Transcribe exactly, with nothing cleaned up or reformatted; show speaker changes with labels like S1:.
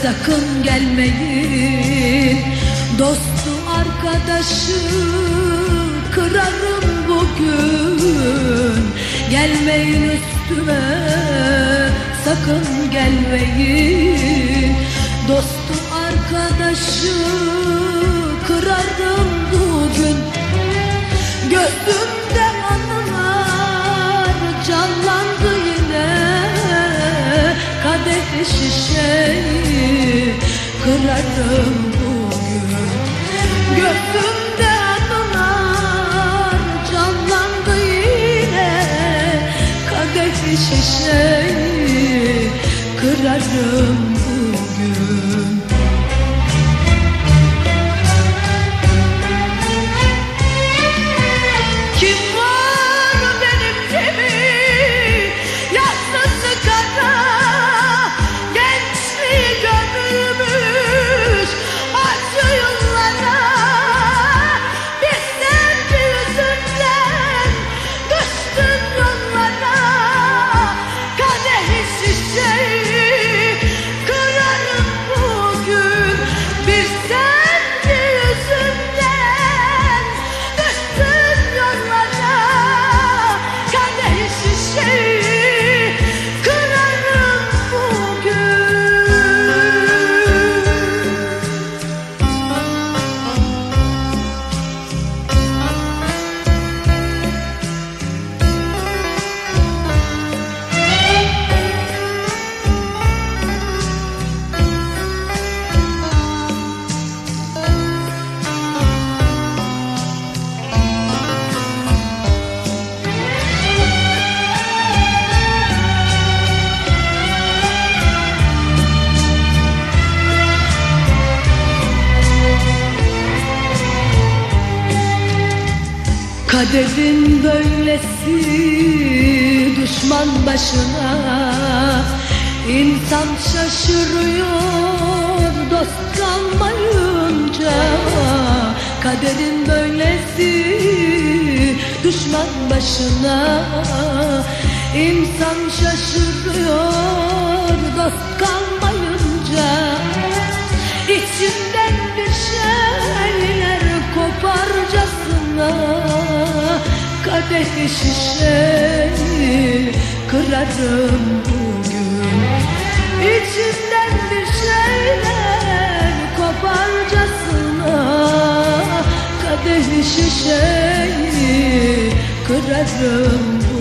S1: sakın gelmeyin. Dostu arkadaşı kırarım bugün. Gelmeyin üstüme, sakın gelmeyin. Dostu arkadaşı kırarım bugün. Gözümde anılar canlandı yine. Kadeh şişeyi kırarım bugün. Gözümde anılar canlandı yine. Kadeh şişeyi kırarım bugün. Kaderin böylesi düşman başına. İnsan şaşırıyor dost kalmayınca. Kaderin böylesi düşman başına. İnsan şaşırıyor dost kalmayınca. İçinden bir şeyler koparcasına. Kadeh şişeyi kırarım bugün. İçinden bir şeyler koparcasına. Kadeh şişeyi kırarım bugün.